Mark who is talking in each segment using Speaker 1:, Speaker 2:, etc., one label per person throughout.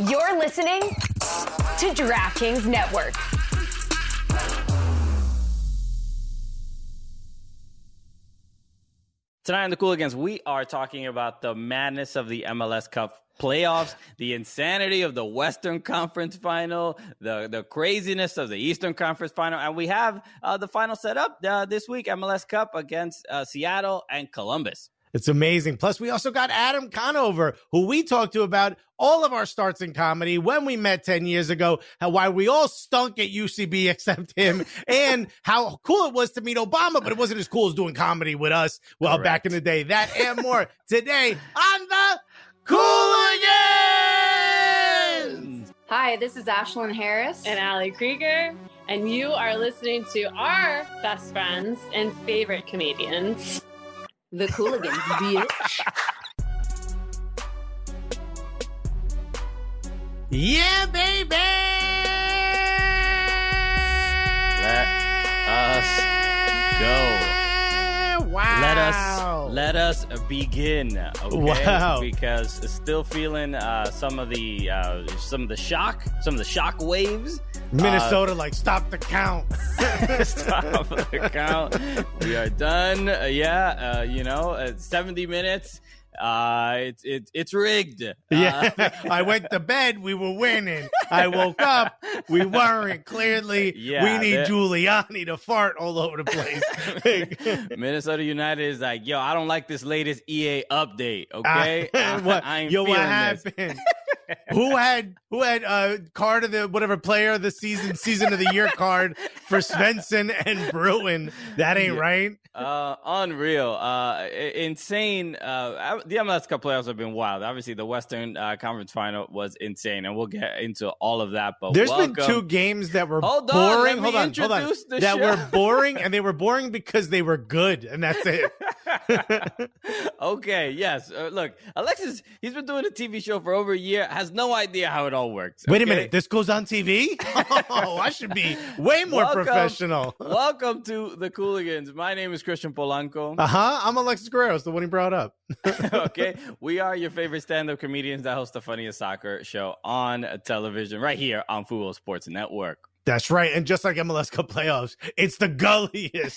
Speaker 1: You're listening to DraftKings Network.
Speaker 2: Tonight on the Cooligans, we are talking about the madness of the MLS Cup playoffs, the insanity of the Western Conference Final, the craziness of the Eastern Conference Final, and we have the final set up this week, MLS Cup against Seattle and Columbus.
Speaker 3: It's amazing. Plus, we also got Adam Conover, who we talked to about all of our starts in comedy when we met 10 years ago, why we all stunk at UCB except him, and how cool it was to meet Obama, but it wasn't as cool as doing comedy with us. Well,
Speaker 2: Correct.
Speaker 3: Back in the day. That and more today on the Cooligans!
Speaker 4: Hi, this is Ashlyn Harris.
Speaker 5: And Ali Krieger, and you are listening to our best friends and favorite comedians,
Speaker 4: The Cooligans, bitch.
Speaker 3: Yeah, baby!
Speaker 2: Let us go.
Speaker 3: Wow.
Speaker 2: Let us begin, okay?
Speaker 3: Wow.
Speaker 2: Because still feeling some of the shock waves.
Speaker 3: Minnesota, stop the count.
Speaker 2: Stop the count. We are done. 70 minutes. It's rigged.
Speaker 3: Yeah, I went to bed. We were winning. I woke up. We weren't. Clearly,
Speaker 2: Yeah,
Speaker 3: we need Giuliani to fart all over the place.
Speaker 2: Minnesota United is like, yo, I don't like this latest EA update. Okay,
Speaker 3: what
Speaker 2: I'm
Speaker 3: what
Speaker 2: feeling
Speaker 3: happened? Who had card of the whatever player of the season of the year card for Svensson and Bruin? That ain't right.
Speaker 2: Unreal, insane. The MLS Cup playoffs have been wild. Obviously, the Western Conference Final was insane, and we'll get into all of that. But
Speaker 3: there's been two games that were boring. Hold on. That were boring, and they were boring because they were good, and that's it.
Speaker 2: Okay, yes. Look, Alexis, he's been doing a TV show for over a year, has no idea how it all works.
Speaker 3: Wait a minute, this goes on TV? Oh, I should be way more professional.
Speaker 2: Welcome to the Cooligans. My name is Christian Polanco.
Speaker 3: I'm Alexis Guerreros, the one he brought up.
Speaker 2: Okay, we are your favorite stand-up comedians that host the funniest soccer show on television right here on Fubo Sports Network.
Speaker 3: That's right. And just like MLS Cup playoffs, it's the gulliest.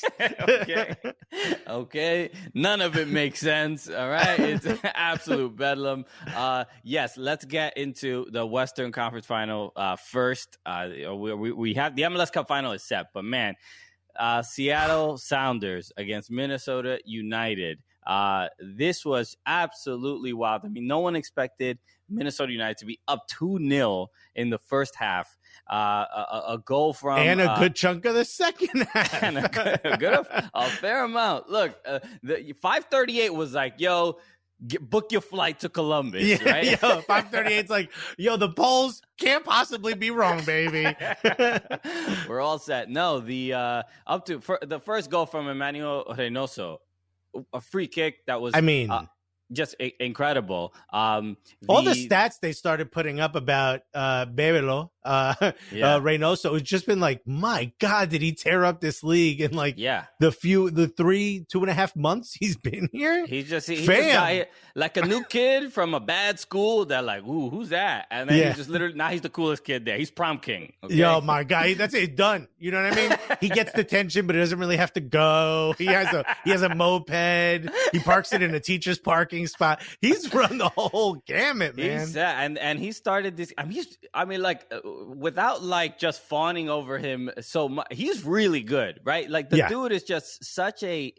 Speaker 2: Okay. None of it makes sense. All right. It's absolute bedlam. Yes, let's get into the Western Conference Final first. We have the MLS Cup final is set, but man, Seattle Sounders against Minnesota United. This was absolutely wild. I mean, no one expected Minnesota United to be up 2-0 in the first half. A goal from
Speaker 3: and a good chunk of the second half,
Speaker 2: and a fair amount. Look, the 538 was like, yo, book your flight to Columbus, right?
Speaker 3: Yo, 538's like, yo, the polls can't possibly be wrong, baby.
Speaker 2: We're all set. No, the up to the first goal from Emmanuel Reynoso, a free kick that was, just incredible. All
Speaker 3: the stats they started putting up about Bebelo, Reynoso, it's just been like, my God, did he tear up this league in the 2.5 months he's been here?
Speaker 2: He's just like a new kid from a bad school that like, ooh, who's that? And then he's just literally, now he's the coolest kid there. He's prom king. Okay?
Speaker 3: Yo, my God, that's it, done. You know what I mean? He gets detention, but he doesn't really have to go. He has a moped. He parks it in a teacher's parking spot. He's run the whole gamut, man.
Speaker 2: And he started this. Without just fawning over him so much, he's really good, right? Like the dude is just such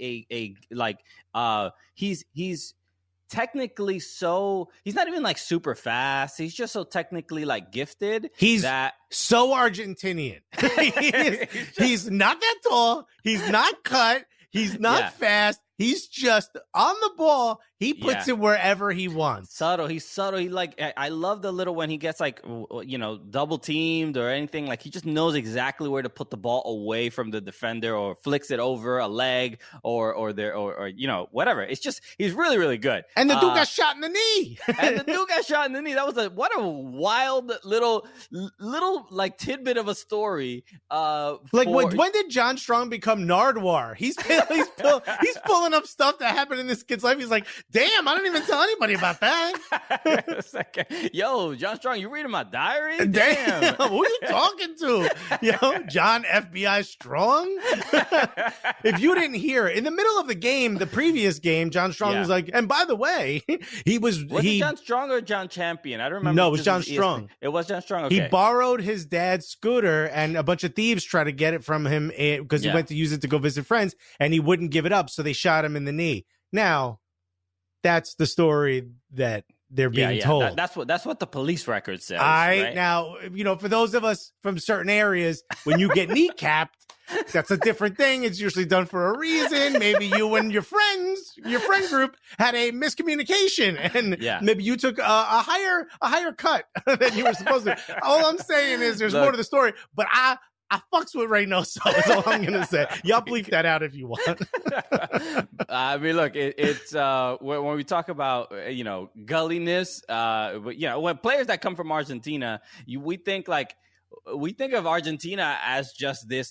Speaker 2: he's technically so, he's not even super fast. He's just so technically gifted.
Speaker 3: He's so Argentinian. He's not that tall. He's not cut. He's not fast. He's just on the ball. He puts it wherever he wants.
Speaker 2: Subtle. He's subtle. I love the little when he gets double teamed or anything. He just knows exactly where to put the ball away from the defender or flicks it over a leg or whatever. It's just he's really, really good.
Speaker 3: And the dude got shot in the knee.
Speaker 2: That was what a wild little tidbit of a story.
Speaker 3: When did John Strong become Nardwuar? He's pulling up stuff that happened in this kid's life. He's like, Damn, I didn't even tell anybody about that.
Speaker 2: Second. Yo, John Strong, you reading my diary?
Speaker 3: Damn, who are you talking to? Yo, John FBI Strong? If you didn't hear, in the middle of the game, the previous game, John Strong was like, and by the way,
Speaker 2: Was it John Strong or John Champion? I don't remember.
Speaker 3: No, it was John Strong.
Speaker 2: It was John Strong. Okay.
Speaker 3: He borrowed his dad's scooter, and a bunch of thieves tried to get it from him because he went to use it to go visit friends, and he wouldn't give it up, so they shot him in the knee. Now, that's the story that they're being told.
Speaker 2: That's what the police record says. Right?
Speaker 3: Now, for those of us from certain areas, when you get kneecapped, that's a different thing. It's usually done for a reason. Maybe you and your friend group had a miscommunication, and maybe you took a higher cut than you were supposed to. All I'm saying is there's more to the story, but I fucks with Reynoso. That's all I'm gonna say. Y'all bleep that out if you want.
Speaker 2: I mean, look, it's when we talk about gulliness, when players that come from Argentina, we think of Argentina as just this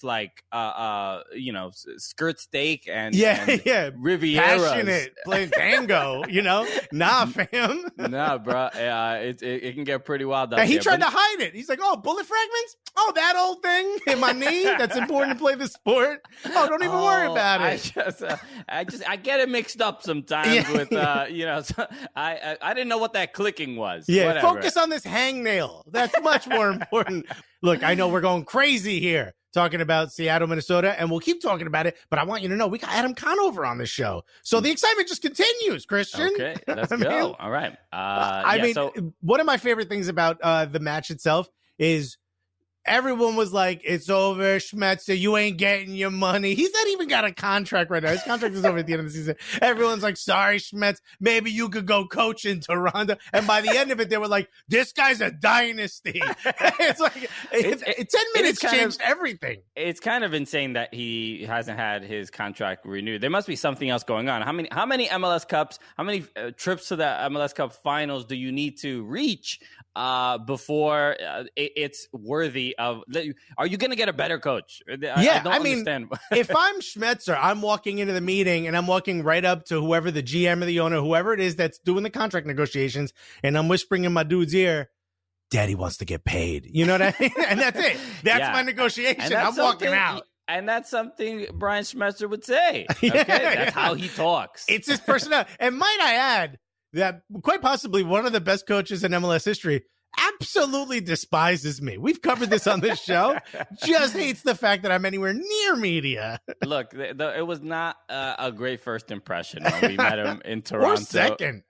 Speaker 2: skirt steak and Riviera,
Speaker 3: passionate playing tango. Nah, fam.
Speaker 2: Nah, bro. It can get pretty wild out
Speaker 3: and he
Speaker 2: there.
Speaker 3: tried to hide it. He's like, "Oh, bullet fragments. Oh, that old thing in my knee. That's important to play the sport. Oh, don't even worry about it."
Speaker 2: I get it mixed up sometimes with I didn't know what that clicking was.
Speaker 3: Yeah,
Speaker 2: whatever.
Speaker 3: Focus on this hangnail. That's much more important. Look, I know we're going crazy here talking about Seattle, Minnesota, and we'll keep talking about it, but I want you to know we got Adam Conover on the show. So the excitement just continues, Christian.
Speaker 2: Okay, let's go. All right.
Speaker 3: One of my favorite things about the match itself is everyone was like, "It's over, Schmetzer. You ain't getting your money." He's not even got a contract right now. His contract is over at the end of the season. Everyone's like, "Sorry, Schmetz. Maybe you could go coach in Toronto." And by the end of it, they were like, "This guy's a dynasty." It's like 10 minutes changed everything.
Speaker 2: It's kind of insane that he hasn't had his contract renewed. There must be something else going on. How many MLS Cups? How many trips to the MLS Cup finals do you need to reach before it's worthy of? Are you going to get a better coach? I don't understand.
Speaker 3: If I'm Schmetzer, I'm walking into the meeting and I'm walking right up to whoever the GM or the owner, whoever it is that's doing the contract negotiations, and I'm whispering in my dude's ear, "Daddy wants to get paid." You know what I mean? And that's it. That's my negotiation. I'm walking out.
Speaker 2: And that's something Brian Schmetzer would say. Okay? That's how he talks.
Speaker 3: It's his personality. And might I add that quite possibly one of the best coaches in MLS history absolutely despises me. We've covered this on this show. Just hates the fact that I'm anywhere near media.
Speaker 2: Look, it was not a great first impression when we met him in Toronto.
Speaker 3: Or second.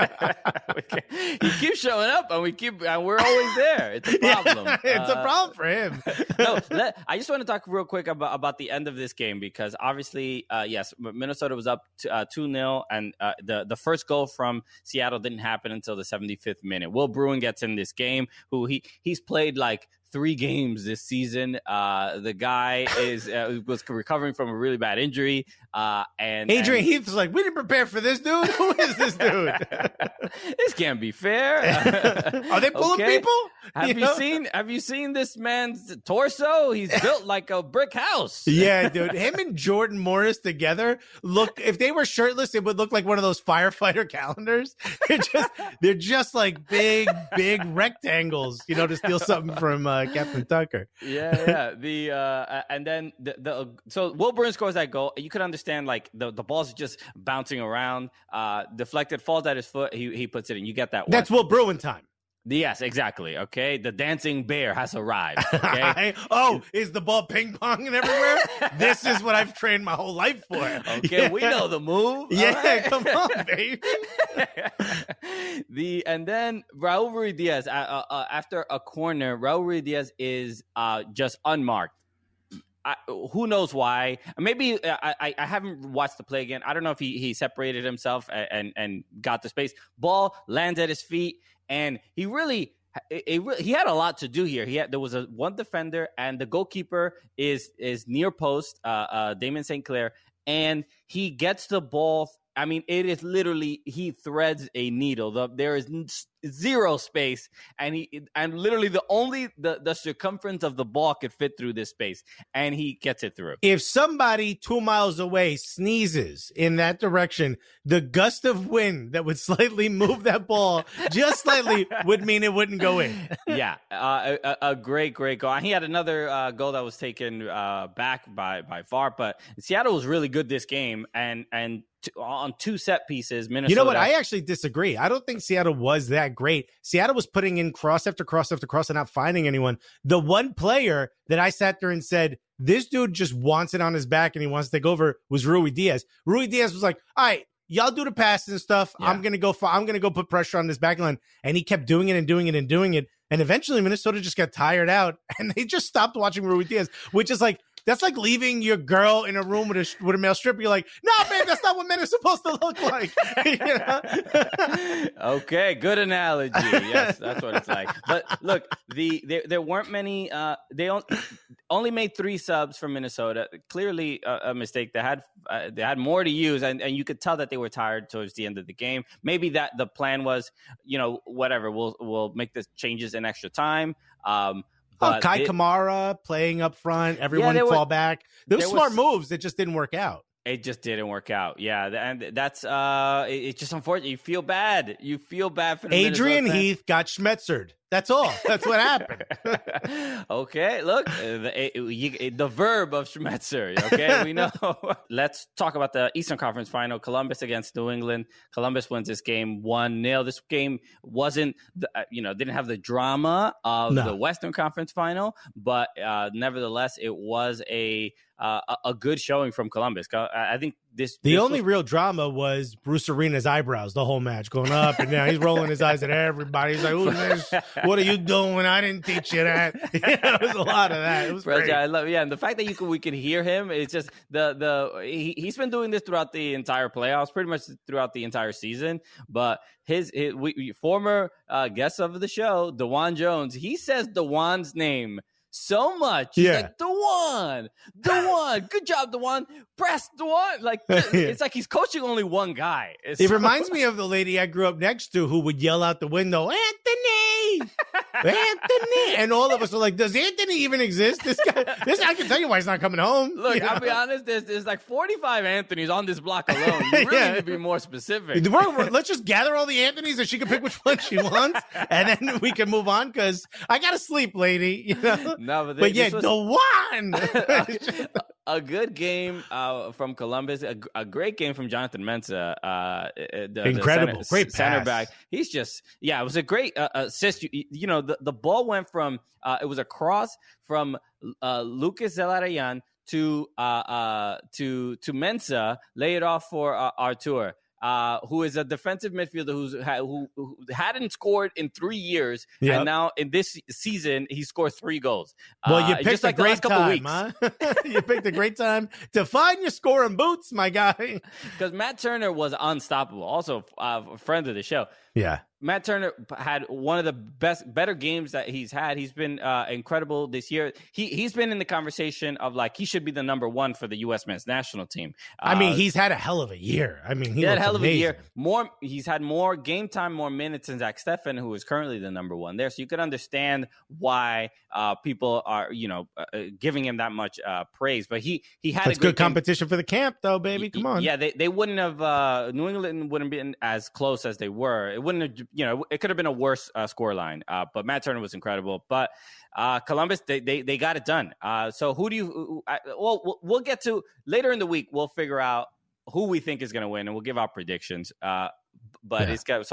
Speaker 2: He keeps showing up, and we're always there. It's a problem.
Speaker 3: It's a problem for him.
Speaker 2: I just want to talk real quick about the end of this game, because obviously, yes, Minnesota was up 2-0, and the first goal from Seattle didn't happen until the 75th minute. Will Bruin gets in this game, who he's played like 3 games this season. The guy was recovering from a really bad injury. And
Speaker 3: Adrian Heath's like, "We didn't prepare for this dude. Who is this dude?
Speaker 2: This can't be fair."
Speaker 3: Are they pulling people?
Speaker 2: Have you seen this man's torso? He's built like a brick house.
Speaker 3: Yeah, dude. Him and Jordan Morris together if they were shirtless, it would look like one of those firefighter calendars. They're just like big rectangles, to steal something from Captain Tucker.
Speaker 2: Yeah. And then so Will Bruin scores that goal. You could understand like the ball's just bouncing around, deflected, falls at his foot. He puts it in. You get that one.
Speaker 3: That's Will Bruin time.
Speaker 2: Yes, exactly. Okay, the dancing bear has arrived. Okay.
Speaker 3: Is the ball ping ponging everywhere? This is what I've trained my whole life for.
Speaker 2: Okay, we know the move.
Speaker 3: Yeah, right? Come on, baby.
Speaker 2: And then Raul Ruidiaz, after a corner, Raul Ruidiaz is just unmarked. Who knows why? Maybe I haven't watched the play again. I don't know if he separated himself and got the space. Ball lands at his feet, and he had a lot to do here. There was one defender, and the goalkeeper is near post, Damien St. Clair, and he gets the ball I mean, it is literally, he threads a needle. There is zero space, and literally the circumference of the ball could fit through this space, and he gets it through.
Speaker 3: If somebody 2 miles away sneezes in that direction, the gust of wind that would slightly move that ball just slightly would mean it wouldn't go in.
Speaker 2: Yeah, a great goal. And he had another goal that was taken back by VAR, but Seattle was really good this game, and on 2 set pieces, Minnesota.
Speaker 3: You know what? I actually disagree. I don't think Seattle was that great. Seattle was putting in cross after cross after cross and not finding anyone. The one player that I sat there and said, this dude just wants it on his back and he wants to take over was Rui Diaz. Rui Diaz was like, all right, y'all do the passes and stuff. Yeah. I'm going to go put pressure on this back line. And he kept doing it and doing it and doing it. And eventually Minnesota just got tired out and they just stopped watching Rui Diaz, which is like, that's like leaving your girl in a room with a male stripper. You're like, no, babe, that's not what men are supposed to look like. You know?
Speaker 2: Okay, good analogy. Yes, that's what it's like. But look, there weren't many. They only made 3 subs for Minnesota. Clearly a mistake. They had more to use, and you could tell that they were tired towards the end of the game. Maybe that the plan was, whatever. We'll make the changes in extra time.
Speaker 3: Kai Kamara playing up front, everyone fall back. Those smart moves that just didn't work out.
Speaker 2: It just didn't work out. Yeah, and that's it's just unfortunate. You feel bad. You feel bad for the
Speaker 3: Adrian Heath got schmetzered. That's all. That's what happened.
Speaker 2: Okay, look, the verb of schmetzer. Okay, we know. Let's talk about the Eastern Conference Final. Columbus against New England. Columbus wins this game 1-0. This game wasn't, didn't have the drama of the Western Conference Final, but nevertheless, it was a good showing from Columbus. I think the
Speaker 3: only real drama was Bruce Arena's eyebrows the whole match going up and down. He's rolling his eyes at everybody. He's like, "Who's this? What are you doing? I didn't teach you that." It was a lot of that. It was great.
Speaker 2: I love, and the fact that we could hear him, it's just he's been doing this throughout the entire playoffs, pretty much throughout the entire season. But his former guest of the show, DeJuan Jones, he says DeJuan's name so much. He's like, DeJuan, good job, DeJuan. Press DeJuan. Like, it's like he's coaching only one guy.
Speaker 3: It reminds me of the lady I grew up next to who would yell out the window, Anthony, and all of us are like, does Anthony even exist? This guy, I can tell you why he's not coming home.
Speaker 2: Look, I'll be honest, there's like 45 Anthonys on this block alone. You really need to be more specific.
Speaker 3: Let's just gather all the Anthonys and she can pick which one she wants, and then we can move on because I gotta sleep, lady.
Speaker 2: No,
Speaker 3: but DeJuan.
Speaker 2: A good game from Columbus, a great game from Jonathan Mensah.
Speaker 3: Incredible, great
Speaker 2: center
Speaker 3: pass.
Speaker 2: back. He's just, it was a great assist. The ball went from it was a cross from Lucas Zelarayan to Mensah, lay it off for Artur. Who is a defensive midfielder who hadn't scored in 3 years, and now in this season he scored 3 goals.
Speaker 3: Well, you picked
Speaker 2: just
Speaker 3: a
Speaker 2: like
Speaker 3: great
Speaker 2: the last
Speaker 3: time, huh? You picked a great time to find your scoring boots, my guy.
Speaker 2: Because Matt Turner was unstoppable. Also, a friend of the show.
Speaker 3: Yeah.
Speaker 2: Matt Turner had one of the better games that he's had. He's been incredible this year. He's been in the conversation of like he should be the number 1 for the U.S. men's national team.
Speaker 3: I mean, he's had a hell of a year. I mean, he had a hell of a year.
Speaker 2: He's had more game time, more minutes than Zach Steffen, who is currently the number 1 there. So you could understand why people are giving him that much praise. But he had
Speaker 3: That's
Speaker 2: a good
Speaker 3: competition for the camp, though, baby. Come on.
Speaker 2: Yeah, they wouldn't have. New England wouldn't been as close as they were. It wouldn't have. It could have been a worse scoreline, but Matt Turner was incredible. But Columbus, they got it done. So who do you? We'll get to later in the week. We'll figure out who we think is going to win, and we'll give our predictions. But it's got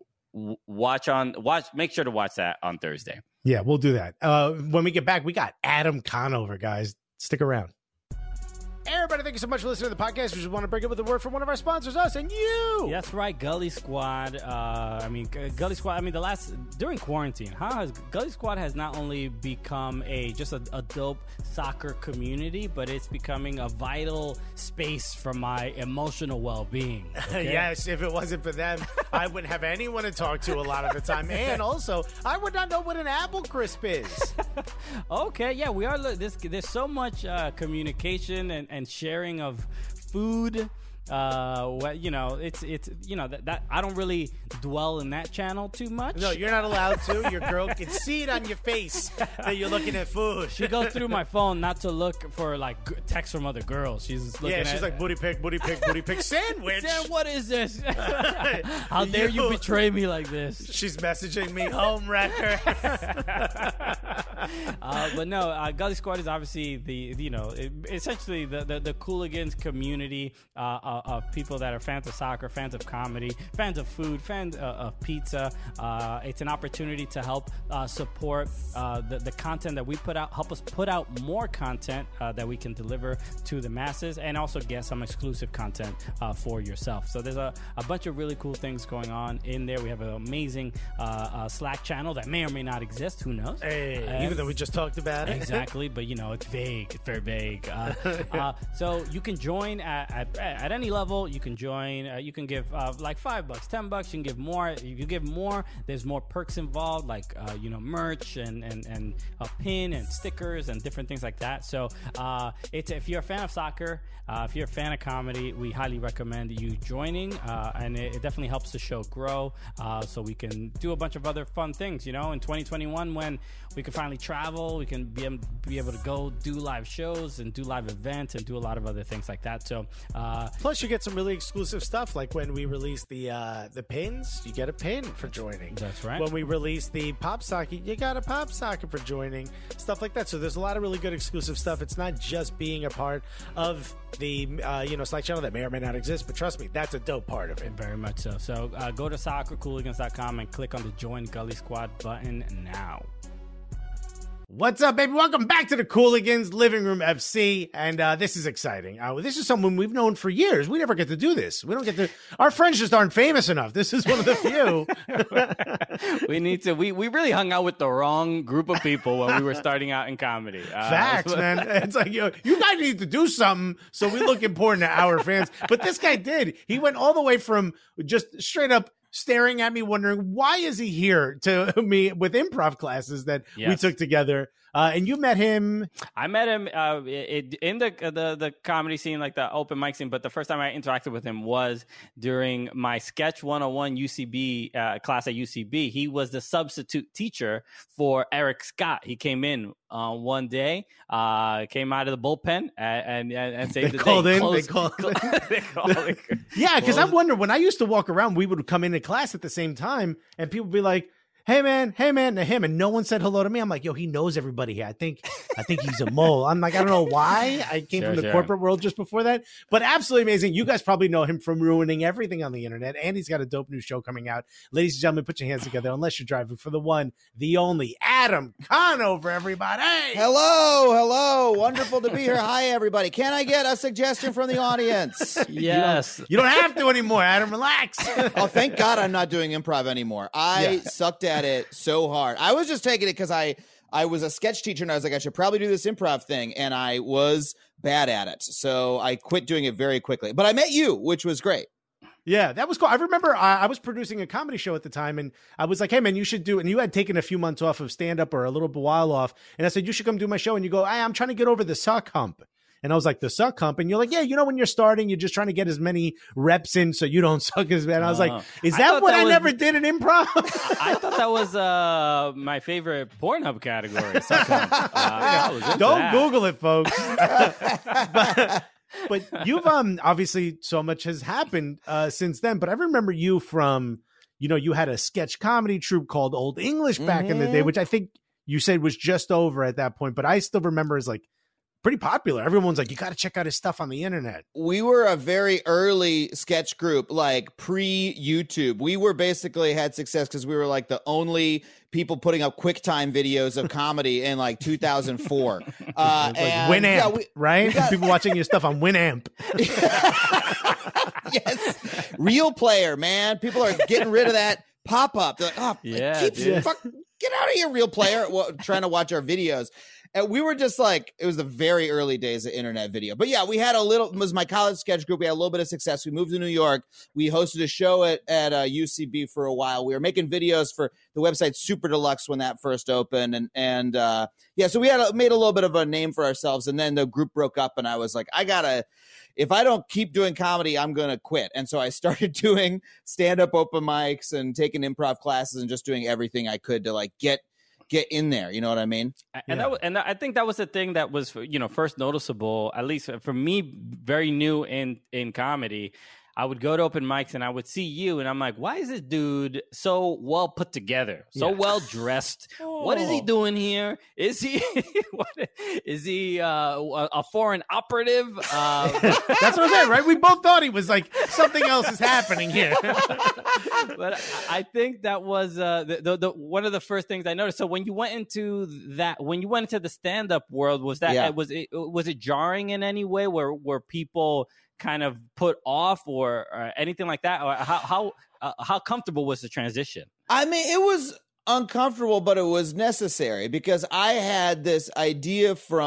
Speaker 2: Make sure to watch that on Thursday.
Speaker 3: Yeah, we'll do that. When we get back, we got Adam Conover, guys. Stick around. Hey, everybody, thank you so much for listening to the podcast. We just want to break it with a word from one of our sponsors, us and you.
Speaker 6: That's right, Gully Squad. Gully Squad, during quarantine, Gully Squad has not only become just a dope soccer community, but it's becoming a vital space for my emotional well-being. Okay?
Speaker 3: Yes, if it wasn't for them, I wouldn't have anyone to talk to a lot of the time. And also, I would not know what an apple crisp is.
Speaker 6: Okay, yeah, we are. There's so much communication and sharing of food you know, it's you know that I don't really dwell in that channel too much.
Speaker 3: No, you're not allowed to. Your girl can see it on your face that you're looking at food.
Speaker 6: She goes through my phone not to look for like texts from other girls. She's looking
Speaker 3: she's like booty pic, sandwich.
Speaker 6: Damn, what is this? How dare you betray me like this?
Speaker 3: She's messaging me, home wrecker.
Speaker 6: But no, Gully Squad is obviously essentially the Cooligans community of people that are fans of soccer, fans of comedy, fans of food, fans of pizza. It's an opportunity to help support the content that we put out, help us put out more content that we can deliver to the masses, and also get some exclusive content for yourself. So there's a bunch of really cool things going on in there. We have an amazing Slack channel that may or may not exist. Who knows?
Speaker 3: Hey, even though we just talked about it.
Speaker 6: Exactly, but you know, it's vague. It's very vague. So you can join at any level. You can join. You can give like $5, $10. You can give more. If you give more, there's more perks involved, like merch and a pin and stickers and different things like that. So if you're a fan of soccer, if you're a fan of comedy, we highly recommend you joining, and it definitely helps the show grow, so we can do a bunch of other fun things. In 2021, when we can finally travel, we can be able to go do live shows and do live events and do a lot of other things like that. So
Speaker 3: plus you get some really exclusive stuff, like when we release the pins, you get a pin for joining.
Speaker 6: That's right.
Speaker 3: When we release the pop socket, you got a pop socket for joining, stuff like that. So there's a lot of really good exclusive stuff. It's not just being a part of the Slack channel that may or may not exist, but trust me, that's a dope part of it.
Speaker 6: Very much so. So go to soccercooligans.com and click on the Join Gully Squad button now.
Speaker 3: What's up, baby? Welcome back to the Cooligans Living Room FC, and this is exciting. This is someone we've known for years. We never get to do this. We don't get to. Our friends just aren't famous enough. This is one of the few.
Speaker 2: We need to. We really hung out with the wrong group of people when we were starting out in comedy.
Speaker 3: Facts, man. It's like, you guys need to do something so we look important to our fans. But this guy did. He went all the way from just straight up staring at me, wondering why is he here, to me with improv classes that we took together. And you met him. I met him
Speaker 2: in the comedy scene, like the open mic scene. But the first time I interacted with him was during my Sketch 101 UCB class at UCB. He was the substitute teacher for Eric Scott. He came in one day, came out of the bullpen and saved the day.
Speaker 3: They called in. Yeah, because I wonder, when I used to walk around, we would come into class at the same time, and people would be like, hey man, to him, and no one said hello to me. I'm like, yo, he knows everybody here. I think he's a mole. I'm like, I don't know why. I came from the corporate world just before that, but absolutely amazing. You guys probably know him from ruining everything on the internet, and he's got a dope new show coming out. Ladies and gentlemen, put your hands together, unless you're driving, for the one, the only, Adam Conover, everybody.
Speaker 7: Hello. Wonderful to be here. Hi, everybody. Can I get a suggestion from the audience?
Speaker 2: Yes.
Speaker 3: You don't have to anymore, Adam. Relax.
Speaker 7: Oh, thank God I'm not doing improv anymore. I sucked at it so hard. I was just taking it because I was a sketch teacher, and I was like, I should probably do this improv thing, and I was bad at it. So I quit doing it very quickly. But I met you, which was great.
Speaker 3: Yeah, that was cool. I remember I was producing a comedy show at the time, and I was like, hey, man, you should do it. And you had taken a few months off of stand-up, or a little while off. And I said, you should come do my show. And you go, hey, I'm trying to get over the suck hump. And I was like, the suck hump? And you're like, yeah, when you're starting, you're just trying to get as many reps in so you don't suck as bad. And I was like, is that what I never did in improv?
Speaker 2: I thought that was my favorite Pornhub category. Suck hump.
Speaker 3: Don't Google it, folks. But you've obviously, so much has happened since then. But I remember you from, you had a sketch comedy troupe called Old English back in the day, which I think you said was just over at that point. But I still remember as like pretty popular. Everyone's like, you got to check out his stuff on the internet.
Speaker 7: We were a very early sketch group, like pre-YouTube. We were basically had success because we were like the only people putting up QuickTime videos of comedy in like 2004.
Speaker 3: Like Winamp, right? People watching your stuff on Winamp.
Speaker 7: Yes. Real Player, man. People are getting rid of that pop-up. They're like, get out of here, Real Player, trying to watch our videos. And we were just like, it was the very early days of internet video. But yeah, we had it was my college sketch group. We had a little bit of success. We moved to New York. We hosted a show at UCB for a while. We were making videos for the website Super Deluxe when that first opened. And so we made a little bit of a name for ourselves. And then the group broke up and I was like, if I don't keep doing comedy, I'm going to quit. And so I started doing stand-up open mics and taking improv classes and just doing everything I could to like get in there. You know what I mean?
Speaker 2: And I think that was the thing that was, first noticeable, at least for me, very new in comedy. I would go to open mics and I would see you and I'm like, why is this dude so well put together, so well dressed? What is he doing here? Is he a foreign operative?
Speaker 3: That's what I'm saying, right? We both thought he was like, something else is happening here.
Speaker 2: But I think that was the one of the first things I noticed. So when you went into the stand-up world, was it jarring in any way? Were people kind of put off or anything like that? Or how comfortable was the transition?
Speaker 7: I mean, it was uncomfortable, but it was necessary because I had this idea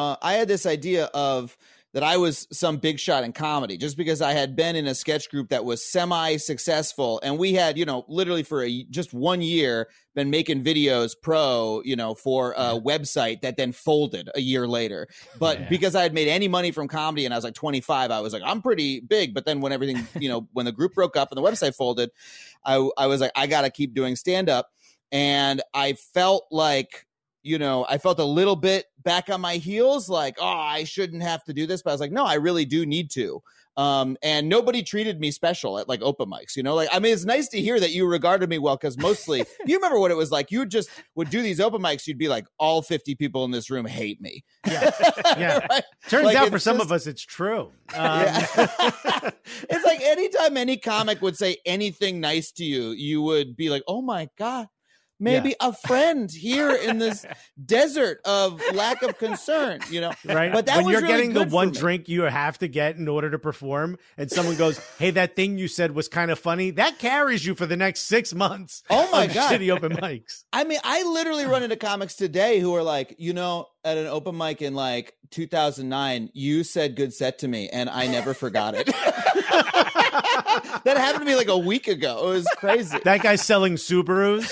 Speaker 7: of that I was some big shot in comedy just because I had been in a sketch group that was semi-successful. And we had, literally for just 1 year been making videos for a website that then folded a year later. But because I had made any money from comedy and I was like 25, I was like, I'm pretty big. But then when everything, when the group broke up and the website folded, I was like, I got to keep doing stand-up. And I felt like, I felt a little bit back on my heels, like, oh, I shouldn't have to do this. But I was like, no, I really do need to. And nobody treated me special at like open mics, it's nice to hear that you regarded me well, because mostly you remember what it was like. You just would do these open mics. You'd be like, all 50 people in this room hate me.
Speaker 3: Yeah. Right? Turns out for some of us, it's true.
Speaker 7: It's like anytime any comic would say anything nice to you, you would be like, oh my God. Maybe a friend here in this desert of lack of concern,
Speaker 3: Right.
Speaker 7: But that
Speaker 3: when
Speaker 7: was
Speaker 3: you're
Speaker 7: really
Speaker 3: getting the
Speaker 7: good
Speaker 3: one
Speaker 7: for me.
Speaker 3: drink you have to get in order to perform, and someone goes, "Hey, that thing you said was kind of funny," that carries you for the next 6 months.
Speaker 7: Oh my
Speaker 3: of
Speaker 7: God.
Speaker 3: shitty open mics.
Speaker 7: I mean, I literally run into comics today who are like, at an open mic in like 2009, you said good set to me, and I never forgot it. That happened to me like a week ago. It was crazy.
Speaker 3: That guy's selling Subarus.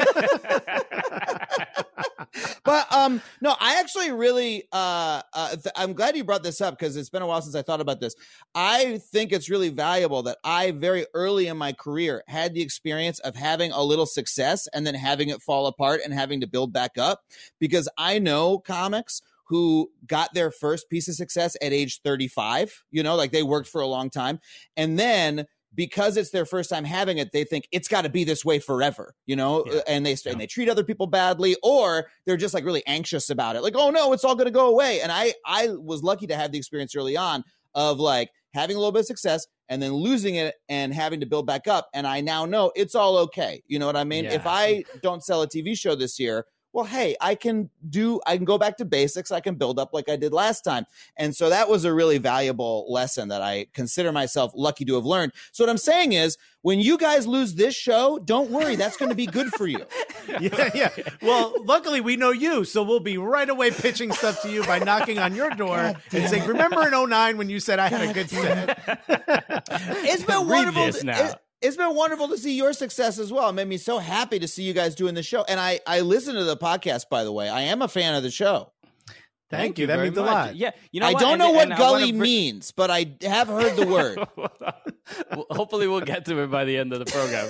Speaker 7: But no, I actually really I'm glad you brought this up because it's been a while since I thought about this. I think it's really valuable that I very early in my career had the experience of having a little success and then having it fall apart and having to build back up, because I know comics who got their first piece of success at age 35, like they worked for a long time. And then because it's their first time having it, they think it's got to be this way forever, and they treat other people badly, or they're just like really anxious about it. Like, oh no, it's all going to go away. And I was lucky to have the experience early on of like having a little bit of success and then losing it and having to build back up. And I now know it's all okay. You know what I mean?
Speaker 2: Yeah.
Speaker 7: If I don't sell a TV show this year, well, hey, I can go back to basics. I can build up like I did last time. And so that was a really valuable lesson that I consider myself lucky to have learned. So what I'm saying is, when you guys lose this show, don't worry. That's going to be good for you.
Speaker 3: Yeah. Well, luckily we know you, so we'll be right away pitching stuff to you by knocking on your door and saying, remember in 2009 when you said I had a good set?
Speaker 7: It's been wonderful.
Speaker 2: Now.
Speaker 7: It's been wonderful to see your success as well. It made me so happy to see you guys doing the show. And I listen to the podcast, by the way. I am a fan of the show.
Speaker 3: Thank you. That
Speaker 2: very
Speaker 3: means a
Speaker 2: much.
Speaker 3: lot.
Speaker 2: Yeah,
Speaker 7: I don't know what gully means, but I have heard the word.
Speaker 2: Well, hopefully we'll get to it by the end of the program.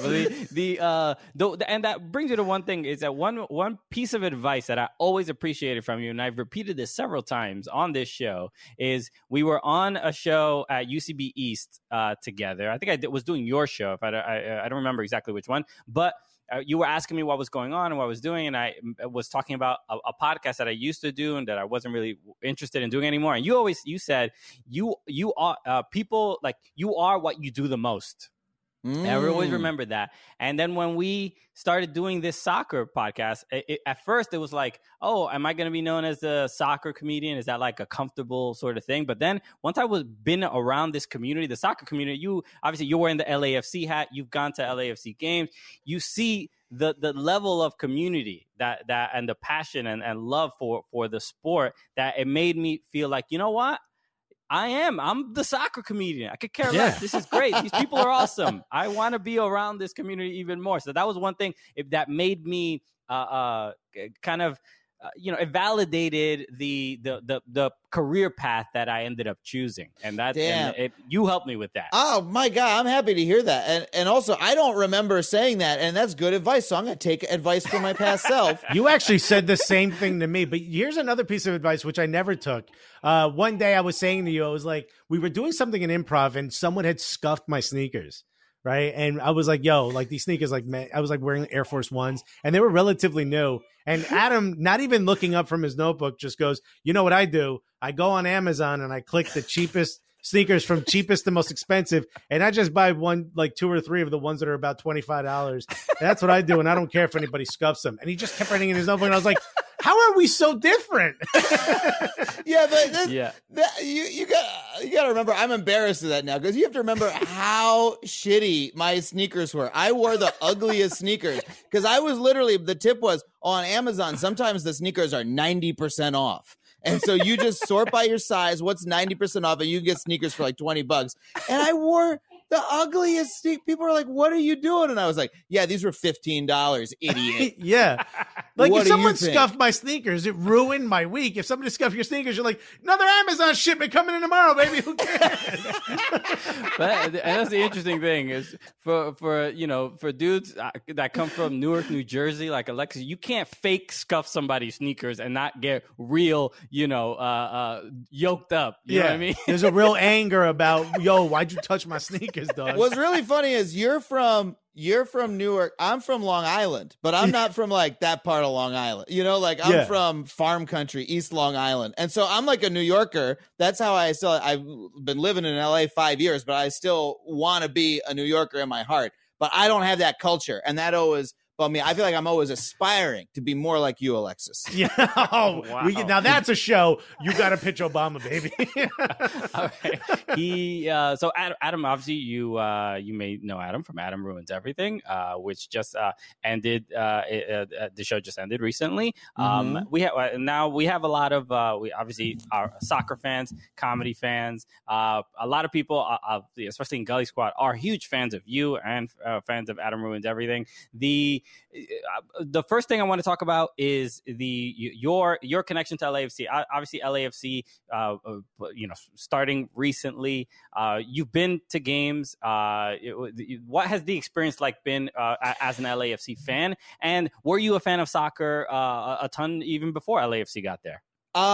Speaker 2: But and that brings you to one thing, is that one piece of advice that I always appreciated from you, and I've repeated this several times on this show, is we were on a show at UCB East together. I think I was doing your show. If I don't remember exactly which one, but you were asking me what was going on and what I was doing, and I was talking about a podcast that I used to do and that I wasn't really interested in doing anymore. And you said you are people, like, you are what you do the most. And I always remember that. And then when we started doing this soccer podcast, at first it was like, oh, am I going to be known as the soccer comedian? Is that like a comfortable sort of thing? But then once I was been around this community, the soccer community, you're wearing the LAFC hat. You've gone to LAFC games. You see the level of community that and the passion and love for the sport, that it made me feel like, you know what? I'm the soccer comedian. I could care less. This is great. These people are awesome. I want to be around this community even more. So that was one thing that made me kind of, it validated the career path that I ended up choosing, and you helped me with that.
Speaker 7: Oh my God, I'm happy to hear that, and also I don't remember saying that, and that's good advice. So I'm going to take advice from my past self.
Speaker 3: You actually said the same thing to me, but here's another piece of advice which I never took. One day I was saying to you, I was like, we were doing something in improv, and someone had scuffed my sneakers. Right. And I was like, yo, like these sneakers, like, man, I was like wearing Air Force Ones, and they were relatively new. And Adam, not even looking up from his notebook, just goes, you know what I do? I go on Amazon and I click the cheapest sneakers from cheapest to most expensive. And I just buy like 2 or 3 of the ones that are about $25. And that's what I do. And I don't care if anybody scuffs them. And he just kept writing in his notebook. And I was like, how are we so different?
Speaker 7: Yeah, but you got to remember, I'm embarrassed of that now, because you have to remember how shitty my sneakers were. I wore the ugliest sneakers, because I was literally, the tip was on Amazon, sometimes the sneakers are 90% off. And so you just sort by your size, what's 90% off, and you can get sneakers for like $20. And I wore the ugliest sneakers. People were like, what are you doing? And I was like, yeah, these were $15, idiot.
Speaker 3: Yeah. Like,
Speaker 7: What
Speaker 3: if
Speaker 7: do you
Speaker 3: someone
Speaker 7: think?
Speaker 3: scuffed my sneakers, it ruined my week. If somebody scuffed your sneakers, you're like, another Amazon shipment coming in tomorrow, baby. Who cares?
Speaker 2: And that's the interesting thing is for dudes that come from Newark, New Jersey, like Alexis, you can't fake scuff somebody's sneakers and not get real, yoked up. You know what I mean?
Speaker 3: There's a real anger about, yo, why'd you touch my sneakers, dog?
Speaker 7: What's really funny is you're from Newark. I'm from Long Island, but I'm not from like that part of Long Island. I'm from farm country, East Long Island. And so I'm like a New Yorker. That's how I've been living in LA 5 years, but I still want to be a New Yorker in my heart. But I don't have that culture. And that always, I feel like I'm always aspiring to be more like you, Alexis.
Speaker 3: Yeah. Oh, wow. Now that's a show. You got to pitch Obama, baby.
Speaker 2: All right. So Adam, obviously you may know Adam from Adam Ruins Everything, which just ended. The show just ended recently. We have a lot of we obviously are soccer fans, comedy fans. A lot of people, especially in Gully Squad, are huge fans of you and fans of Adam Ruins Everything. The first thing I want to talk about is your connection to LAFC. Obviously, LAFC, starting recently. You've been to games. What has the experience like been as an LAFC fan? And were you a fan of soccer a ton even before LAFC got there?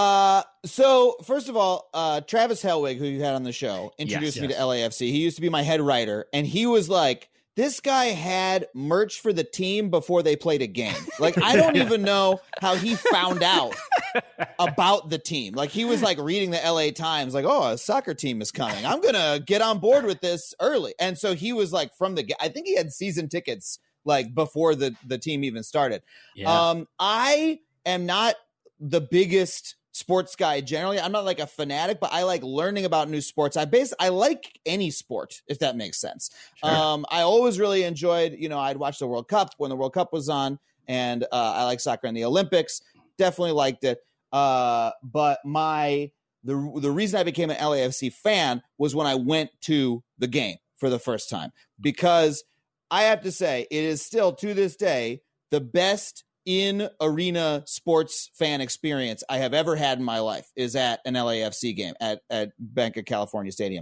Speaker 7: So first of all, Travis Helwig, who you had on the show, introduced me to LAFC. He used to be my head writer, and he was like, this guy had merch for the team before they played a game. Like, I don't even know how he found out about the team. Like, he was like reading the LA Times, like, oh, a soccer team is coming. I'm going to get on board with this early. And so he was like I think he had season tickets like before the team even started. Yeah. I am not the biggest sports guy generally. I'm not like a fanatic, but I like learning about new sports. I like any sport, if that makes sense. Sure. I always really enjoyed, I'd watch the World Cup when the World Cup was on, and I like soccer in the Olympics. Definitely liked it. But the reason I became an LAFC fan was when I went to the game for the first time, because I have to say it is still to this day the best in arena sports fan experience I have ever had in my life is at an LAFC game at Banc of California Stadium.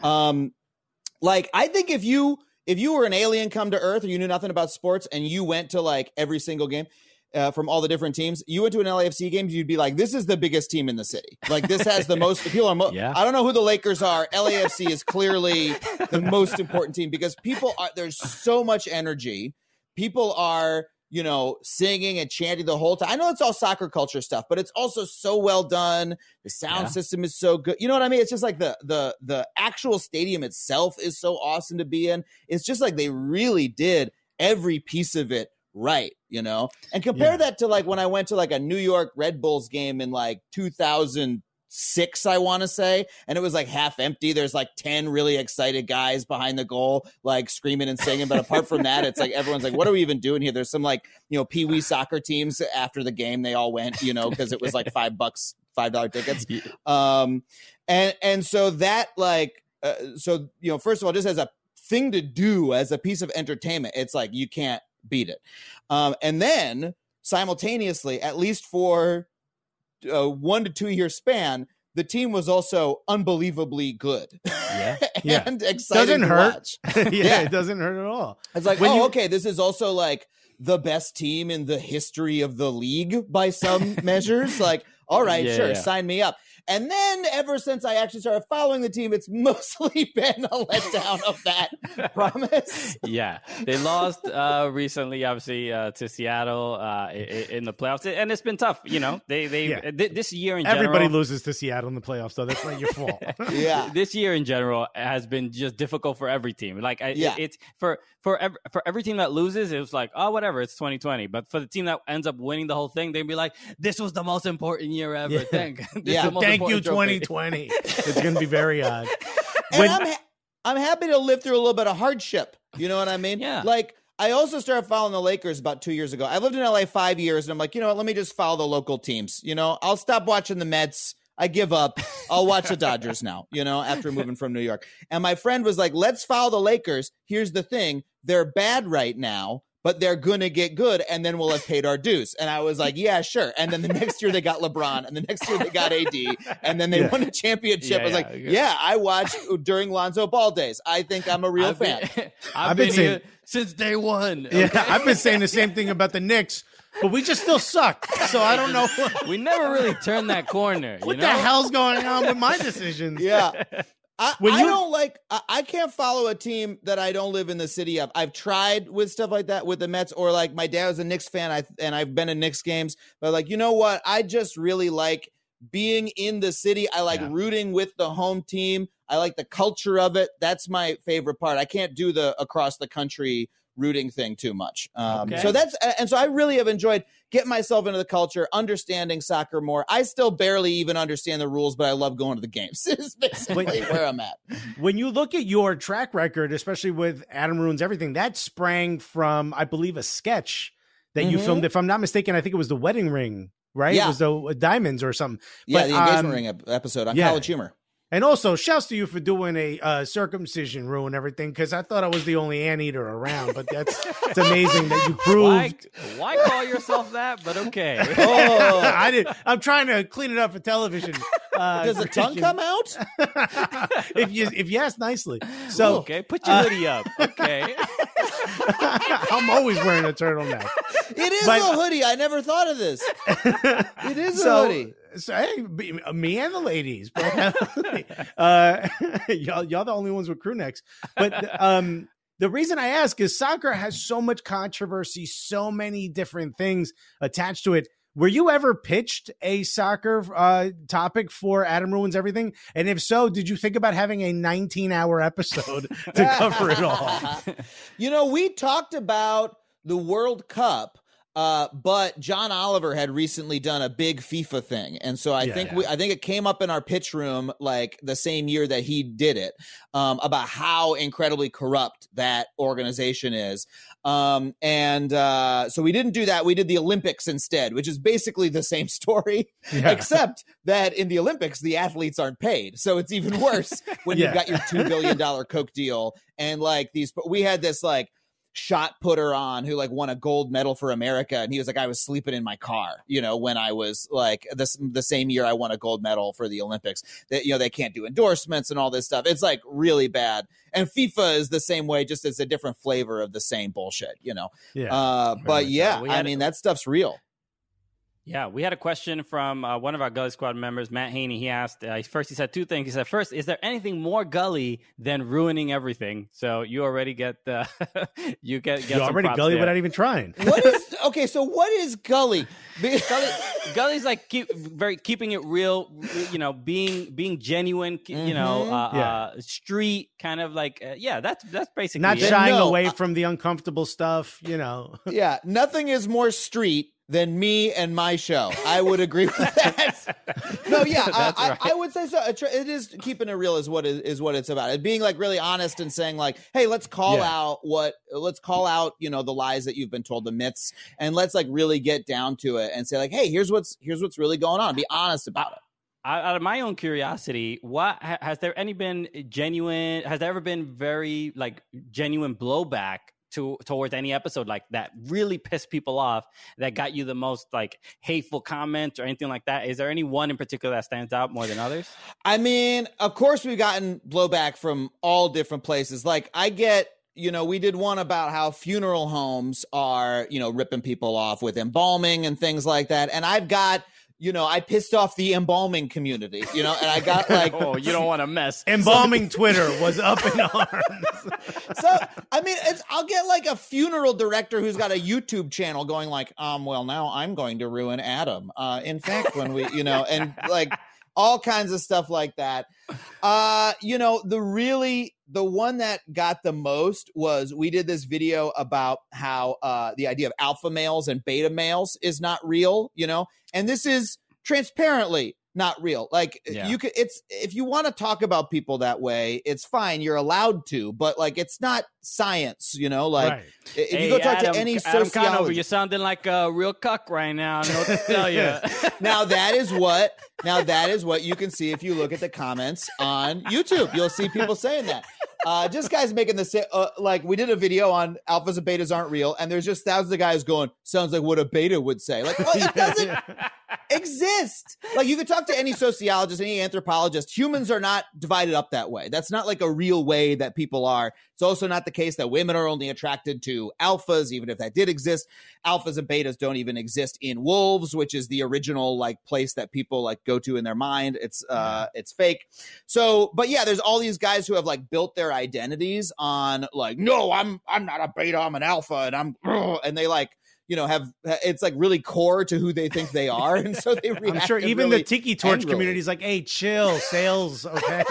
Speaker 7: Like, I think if you were an alien come to Earth or you knew nothing about sports and you went to like every single game from all the different teams, you went to an LAFC game, you'd be like, this is the biggest team in the city. Like, this has the most people are. I don't know who the Lakers are. LAFC is clearly the most important team because there's so much energy. People are, singing and chanting the whole time. I know it's all soccer culture stuff, but it's also so well done. The sound system is so good. You know what I mean? It's just like the actual stadium itself is so awesome to be in. It's just like they really did every piece of it right, And compare that to like when I went to like a New York Red Bulls game in like 2000 6, I want to say, and it was like half empty. There's like 10 really excited guys behind the goal, like screaming and singing. But apart from that, it's like everyone's like, what are we even doing here? There's some like, pee-wee soccer teams after the game. They all went, because it was like $5 tickets. And so that like, first of all, just as a thing to do, as a piece of entertainment, it's like, you can't beat it. And then simultaneously, at least for 1 to 2 year span, the team was also unbelievably good.
Speaker 3: Yeah.
Speaker 7: And exciting
Speaker 3: doesn't
Speaker 7: to
Speaker 3: hurt.
Speaker 7: watch.
Speaker 3: It doesn't hurt at all.
Speaker 7: It's like, okay, this is also like the best team in the history of the league by some measures. Like, all right, sure, sign me up. And then ever since I actually started following the team, it's mostly been a letdown of that promise.
Speaker 2: Yeah, they lost recently, obviously, to Seattle in the playoffs, and it's been tough. This year in general,
Speaker 3: everybody loses to Seattle in the playoffs, so that's not your fault.
Speaker 2: This year in general has been just difficult for every team. Like, it's for every team that loses, it was like, oh, whatever, it's 2020. But for the team that ends up winning the whole thing, they'd be like, this was the most important year ever. Thank you,
Speaker 3: 2020. It's going to be very odd.
Speaker 7: And I'm happy to live through a little bit of hardship. You know what I mean?
Speaker 2: Yeah.
Speaker 7: Like, I also started following the Lakers about 2 years ago. I lived in LA 5 years, and I'm like, let me just follow the local teams. I'll stop watching the Mets. I give up. I'll watch the Dodgers now, after moving from New York. And my friend was like, let's follow the Lakers. Here's the thing. They're bad right now, but they're going to get good, and then we'll have paid our dues. And I was like, yeah, sure. And then the next year they got LeBron, and the next year they got AD, and then they won a championship. I was like, I watched during Lonzo Ball days. I think I'm a real fan.
Speaker 2: I've been here since day one.
Speaker 3: Okay? Yeah, I've been saying the same thing about the Knicks, but we just still suck. So I don't know.
Speaker 2: We never really turned that corner.
Speaker 3: What the hell's going on with my decisions?
Speaker 7: Yeah. I can't follow a team that I don't live in the city of. I've tried with stuff like that with the Mets, or like my dad was a Knicks fan, and I've been to Knicks games, but like, you know what? I just really like being in the city. I like rooting with the home team. I like the culture of it. That's my favorite part. I can't do the across the country rooting thing too much. So I really have enjoyed getting myself into the culture, understanding soccer more. I still barely even understand the rules, but I love going to the games. Is basically where I'm at.
Speaker 3: When you look at your track record, especially with Adam Ruins Everything, that sprang from, I believe, a sketch that you filmed. If I'm not mistaken, I think it was the Wedding Ring, right?
Speaker 7: Yeah.
Speaker 3: It was the Diamonds or something.
Speaker 7: Yeah, the Engagement Ring episode on College Humor.
Speaker 3: And also, shouts to you for doing a circumcision ruin everything, because I thought I was the only anteater around. But it's amazing that you proved.
Speaker 2: Why call yourself that? But okay.
Speaker 3: I did. I'm trying to clean it up for television.
Speaker 7: Does the tongue come out?
Speaker 3: if you ask nicely. So
Speaker 2: okay, put your hoodie up. Okay.
Speaker 3: I'm always wearing a turtleneck.
Speaker 7: It is a hoodie. I never thought of this. It is a hoodie.
Speaker 3: So, hey, me and the ladies, but y'all the only ones with crew necks. But the reason I ask is soccer has so much controversy, so many different things attached to it. Were you ever pitched a soccer topic for Adam Ruins Everything? And if so, did you think about having a 19-hour episode to cover it all?
Speaker 7: We talked about the World Cup. But John Oliver had recently done a big FIFA thing. And so I think it came up in our pitch room like the same year that he did it, about how incredibly corrupt that organization is. So we didn't do that. We did the Olympics instead, which is basically the same story, except that in the Olympics, the athletes aren't paid. So it's even worse when you've got your $2 billion Coke deal. And like we had this like shot putter on who like won a gold medal for America, and he was like, I was sleeping in my car, when I was like the same year I won a gold medal for the Olympics. That they can't do endorsements and all this stuff. It's like really bad. And FIFA is the same way, just as a different flavor of the same bullshit, that stuff's real.
Speaker 2: Yeah, we had a question from one of our Gully Squad members, Matt Haney. He asked, he said two things. He said, first, is there anything more Gully than ruining everything? So you already get you already
Speaker 3: Gully
Speaker 2: there.
Speaker 3: without even trying.
Speaker 7: So what is Gully?
Speaker 2: Gully's like keeping it real, being genuine, street kind of like, that's basically
Speaker 3: not
Speaker 2: it.
Speaker 3: shying away from the uncomfortable stuff,
Speaker 7: Yeah, nothing is more street than me and my show. I would agree with that. No, yeah, I would say so. It is keeping it real is what it's about. It being like really honest and saying like, hey, let's call out the lies that you've been told, the myths, and let's like really get down to it and say like, hey, here's what's really going on. Be honest about it.
Speaker 6: Out of my own curiosity, what has there ever been very like genuine blowback towards any episode like that really pissed people off, that got you the most like hateful comments or anything like that? Is there any one in particular that stands out more than others?
Speaker 7: I mean, of course we've gotten blowback from all different places. Like I get, we did one about how funeral homes are, ripping people off with embalming and things like that. And I've got, I pissed off the embalming community, and I got like,
Speaker 6: oh, you don't want to mess.
Speaker 3: Embalming Twitter was up in arms.
Speaker 7: So, I mean, I'll get like a funeral director who's got a YouTube channel going like, well, now I'm going to ruin Adam. In fact, when we, and like all kinds of stuff like that. The one that got the most was we did this video about how the idea of alpha males and beta males is not real, and this is transparently not real. Like if you want to talk about people that way, it's fine. You're allowed to, but like, it's not science, right. If you go talk to any sociologist,
Speaker 6: Conover, you're sounding like a real cuck right now. I don't know what to tell you.
Speaker 7: Now that is what you can see if you look at the comments on YouTube. You'll see people saying that. Just guys making the like we did a video on alphas and betas aren't real, and there's just thousands of guys going, sounds like what a beta would say. Like, well, it doesn't exist. Like, you could talk to any sociologist, any anthropologist. Humans are not divided up that way. That's not like a real way that people are. It's also not the case that women are only attracted to alphas, even if that did exist. Alphas and betas don't even exist in wolves, which is the original like place that people like go to in their mind. It's fake. So, but yeah, there's all these guys who have like built their identities on like, no, I'm not a beta, I'm an alpha, and they like, have it's like really core to who they think they are, and so they react.
Speaker 3: I'm sure even
Speaker 7: really
Speaker 3: the Tiki Torch
Speaker 7: angrily.
Speaker 3: community is like, "Hey, chill, sales, okay,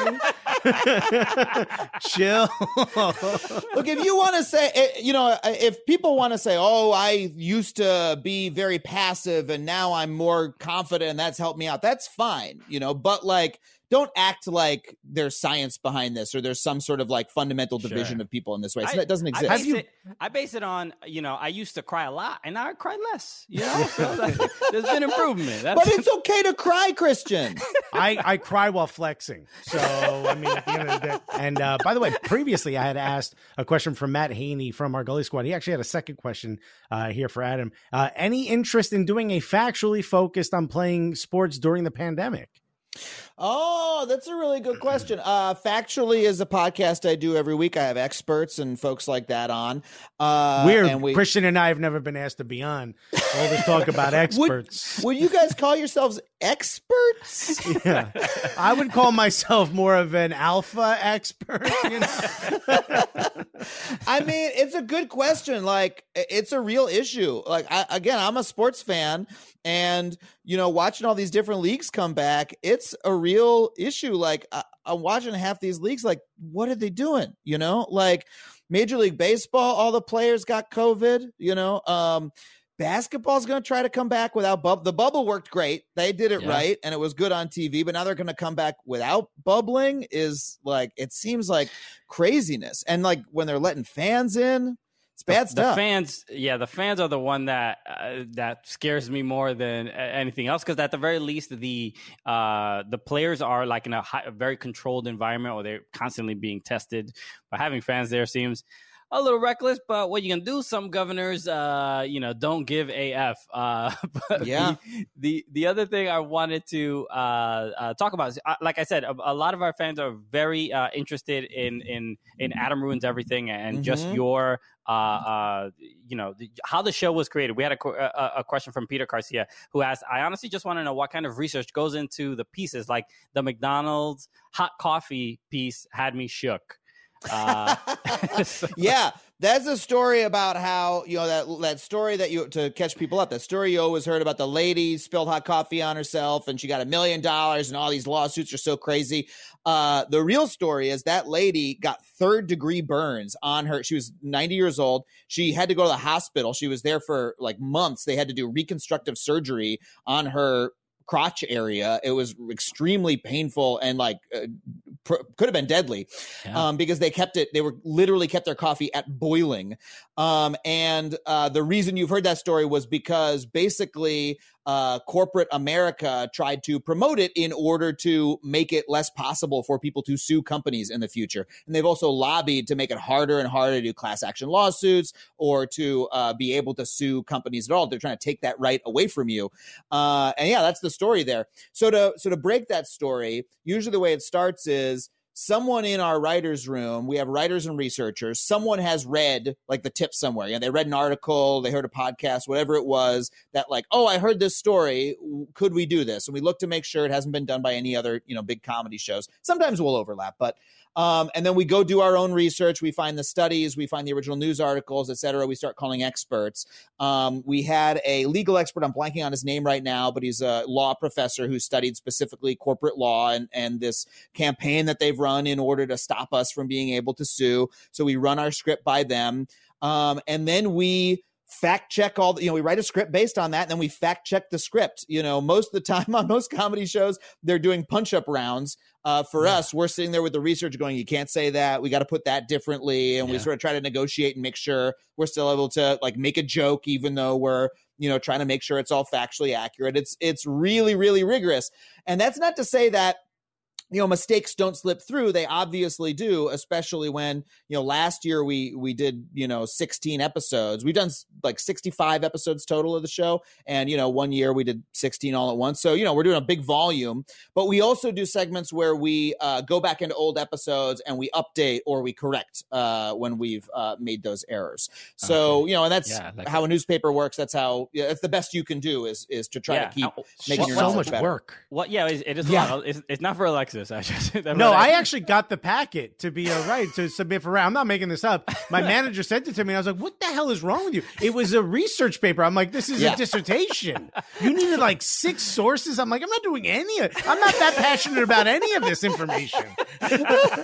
Speaker 3: chill."
Speaker 7: Look, if you want to say, if people want to say, "Oh, I used to be very passive and now I'm more confident, and that's helped me out," that's fine, But like, don't act like there's science behind this or there's some sort of like fundamental division of people in this way. So that doesn't exist.
Speaker 6: I base it on, I used to cry a lot and now I cry less, So there's been improvement.
Speaker 7: But it's okay to cry, Christian.
Speaker 3: I cry while flexing. So, I mean, at the end of the day. And by the way, previously I had asked a question from Matt Haney from our Gully Squad. He actually had a second question here for Adam. Any interest in doing a factually focused on playing sports during the pandemic?
Speaker 7: Oh, that's a really good question. Factually is a podcast I do every week. I have experts and folks like that on.
Speaker 3: Weird.
Speaker 7: And
Speaker 3: Christian and I have never been asked to be on. All this talk about experts.
Speaker 7: Would you guys call yourselves experts?
Speaker 3: Yeah. I would call myself more of an alpha expert.
Speaker 7: I mean, it's a good question. Like, it's a real issue. Like, I'm a sports fan, and watching all these different leagues come back, it's a real issue. Like, I'm watching half these leagues. Like, what are they doing? Like Major League Baseball, all the players got COVID. Basketball's going to try to come back without the bubble worked great. They did it right, and it was good on TV. But now they're going to come back without bubbling. Is like, it seems like craziness. And like when they're letting fans in, it's bad stuff.
Speaker 6: The fans are the one that scares me more than anything else, because at the very least, the players are like in a very controlled environment, or they're constantly being tested. But having fans there seems a little reckless, but what you can do? Some governors, don't give AF. But
Speaker 7: yeah.
Speaker 6: The other thing I wanted to talk about is, like I said, a lot of our fans are very interested in Adam Ruins Everything and just your, how the show was created. We had a question from Peter Garcia who asked, I honestly just want to know what kind of research goes into the pieces. Like the McDonald's hot coffee piece had me shook.
Speaker 7: Yeah, That's a story about how, that story that to catch people up, that story you always heard about the lady spilled hot coffee on herself and she got $1 million and all these lawsuits are so crazy. The real story is that lady got 3rd-degree burns on her. She was 90 years old. She had to go to the hospital. She was there for like months. They had to do reconstructive surgery on her crotch area. It was extremely painful and could have been deadly, because they were literally kept their coffee at boiling. And the reason you've heard that story was because basically corporate America tried to promote it in order to make it less possible for people to sue companies in the future. And they've also lobbied to make it harder and harder to do class action lawsuits or to be able to sue companies at all. They're trying to take that right away from you. And yeah, that's the story there. So to break that story, usually the way it starts is someone in our writer's room, we have writers and researchers, someone has read like the tip somewhere. They read an article, they heard a podcast, whatever it was, that like, oh, I heard this story. Could we do this? And we look to make sure it hasn't been done by any other, big comedy shows. Sometimes we'll overlap, but and then we go do our own research. We find the studies, we find the original news articles, et cetera. We start calling experts. We had a legal expert. I'm blanking on his name right now, but he's a law professor who studied specifically corporate law and this campaign that they've run in order to stop us from being able to sue. So we run our script by them. And then we fact check we write a script based on that, and then we fact check the script. Most of the time on most comedy shows, they're doing punch-up rounds. For us, we're sitting there with the research going, you can't say that, we got to put that differently. And we sort of try to negotiate and make sure we're still able to like make a joke, even though we're, trying to make sure it's all factually accurate. It's really, really rigorous. And that's not to say that mistakes don't slip through. They obviously do, especially when, last year we did, 16 episodes. We've done like 65 episodes total of the show. And, one year we did 16 all at once. So, we're doing a big volume, but we also do segments where we go back into old episodes and we update or we correct when we've made those errors. So, and that's how a newspaper works. That's how, it's the best you can do is to try to keep making your
Speaker 3: so much
Speaker 7: better.
Speaker 3: work.
Speaker 2: It is a lot. It's not for Alexis.
Speaker 3: No, I actually got the packet to be to submit for round. I'm not making this up. My manager sent it to me. And I was like, "What the hell is wrong with you?" It was a research paper. I'm like, "This is a dissertation. You needed like 6 sources." I'm like, "I'm not doing any of it. I'm not that passionate about any of this information."
Speaker 2: And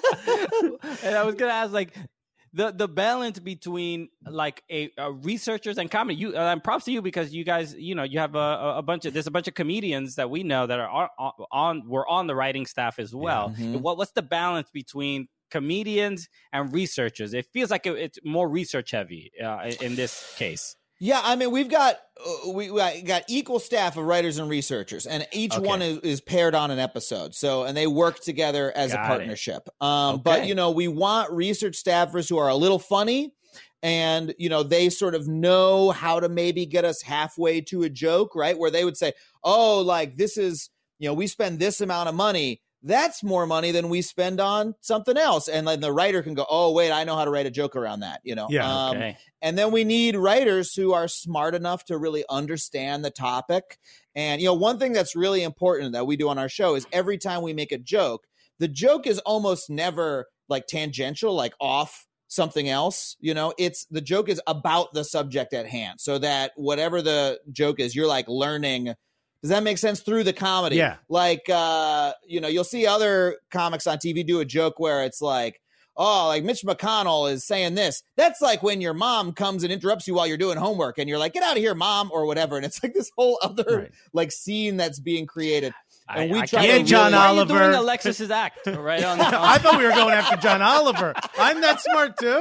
Speaker 2: I was gonna ask, like, the balance between like a researchers and comedy. And props to you because you guys, you have there's a bunch of comedians that we know that we're on the writing staff as well.
Speaker 7: Yeah. Mm-hmm.
Speaker 2: What's the balance between comedians and researchers? It feels like it's more research heavy in this case.
Speaker 7: Yeah, I mean, we got equal staff of writers and researchers, and each one is paired on an episode. So, and they work together as a partnership. But we want research staffers who are a little funny, and they sort of know how to maybe get us halfway to a joke, right? Where they would say, "Oh, like this is we spend this amount of money." That's more money than we spend on something else. And then the writer can go, "Oh, wait, I know how to write a joke around that," And then we need writers who are smart enough to really understand the topic. And, one thing that's really important that we do on our show is every time we make a joke, the joke is almost never like tangential, like off something else. The joke is about the subject at hand, so that whatever the joke is, you're like learning. Does that make sense? Through the comedy?
Speaker 3: Yeah.
Speaker 7: Like, you'll see other comics on TV do a joke where it's like, oh, like Mitch McConnell is saying this. That's like when your mom comes and interrupts you while you're doing homework and you're like, "Get out of here, mom," or whatever. And it's like this whole other like scene that's being created. And we try to
Speaker 3: John Oliver.
Speaker 2: Why are you doing Alexis's act right on?
Speaker 3: I thought we were going after John Oliver. I'm that smart too.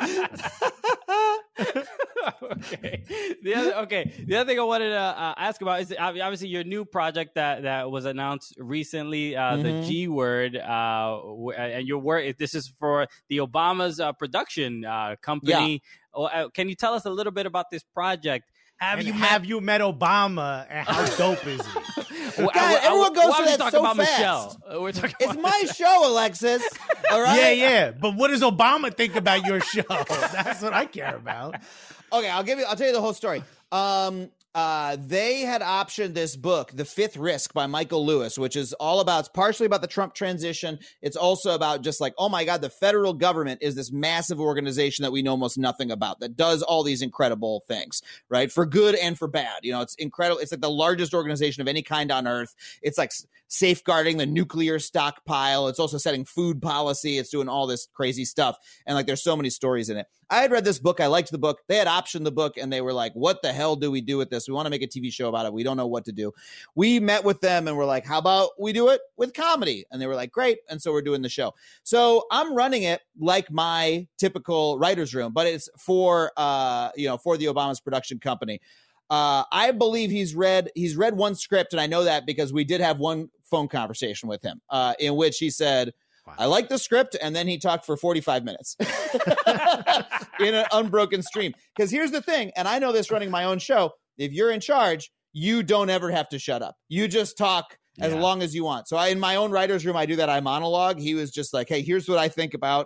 Speaker 2: Okay. The other thing I wanted to ask about is obviously your new project that was announced recently, the G Word, and your work. This is for the Obama's production company. Yeah. Can you tell us a little bit about this project?
Speaker 3: Have you met Obama, and how dope is he?
Speaker 7: God, everyone goes through that
Speaker 2: talking
Speaker 7: so
Speaker 2: about
Speaker 7: fast.
Speaker 2: Michelle. We're talking
Speaker 7: it's my show, Alexis. All right.
Speaker 3: Yeah. But what does Obama think about your show? That's what I care about.
Speaker 7: Okay, I'll tell you the whole story. they had optioned this book, The Fifth Risk by Michael Lewis, which is all about, it's partially about the Trump transition. It's also about just like, oh my God, the federal government is this massive organization that we know almost nothing about that does all these incredible things, right? For good and for bad. You know, it's incredible. It's like the largest organization of any kind on earth. It's like safeguarding the nuclear stockpile. It's also setting food policy. It's doing all this crazy stuff. And like, there's so many stories in it. I had read this book. I liked the book. They had optioned the book and they were like, what the hell do we do with this? We want to make a TV show about it. We don't know what to do. We met with them and we're like, how about we do it with comedy? And they were like, great. And so we're doing the show. So I'm running it like my typical writer's room, but it's for the Obama's production company. I believe he's read one script, and I know that because we did have one phone conversation with him in which he said, wow, I like the script, and then he talked for 45 minutes in an unbroken stream. Because here's the thing, and I know this running my own show, if you're in charge, you don't ever have to shut up. You just talk as long as you want. So in my own writer's room, I do that. I monologue. He was just like, hey, here's what I think about,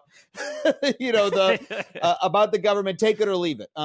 Speaker 7: about the government. Take it or leave it.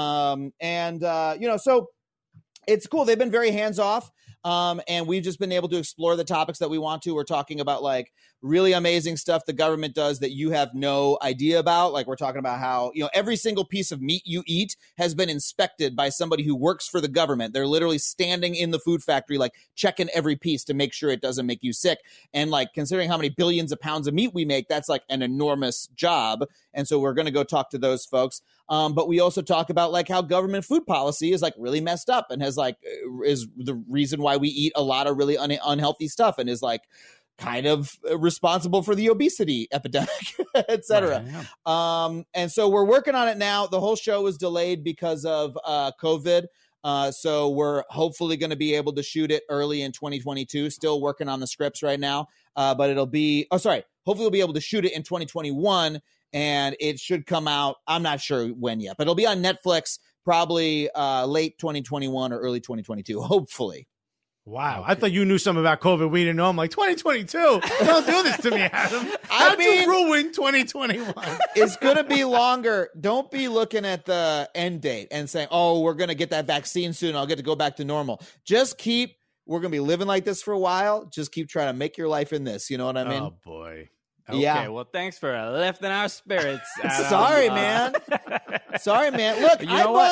Speaker 7: So it's cool. They've been very hands off. And we've just been able to explore the topics that we want to. We're talking about like really amazing stuff the government does that you have no idea about. Like we're talking about how, every single piece of meat you eat has been inspected by somebody who works for the government. They're literally standing in the food factory, like checking every piece to make sure it doesn't make you sick. And like considering how many billions of pounds of meat we make, that's like an enormous job. And so we're going to go talk to those folks. But we also talk about like how government food policy is like really messed up and has like is the reason why we eat a lot of really unhealthy stuff and is like kind of responsible for the obesity epidemic, et cetera. Right, yeah. And so we're working on it now. The whole show was delayed because of COVID. So we're hopefully going to be able to shoot it early in 2022. Still working on the scripts right now. But hopefully we'll be able to shoot it in 2021. And it should come out, I'm not sure when yet, but it'll be on Netflix probably late 2021 or early 2022, hopefully.
Speaker 3: Wow. Okay. I thought you knew something about COVID. We didn't know. I'm like, 2022? Don't do this to me, Adam. How'd you ruin 2021?
Speaker 7: It's going to be longer. Don't be looking at the end date and saying, oh, we're going to get that vaccine soon. I'll get to go back to normal. We're going to be living like this for a while. Just keep trying to make your life in this. You know what I mean?
Speaker 3: Oh, boy.
Speaker 2: Okay, yeah. Well, thanks for lifting our spirits.
Speaker 7: Sorry, man. Sorry, man. Look,